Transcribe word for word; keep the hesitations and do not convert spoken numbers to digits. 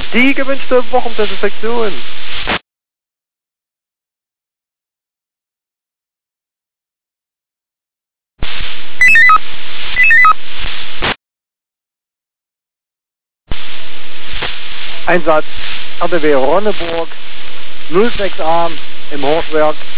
Die gewünschte Wochendesinfektion. Einsatz R D W Ronneburg null sechs A im Hochwerk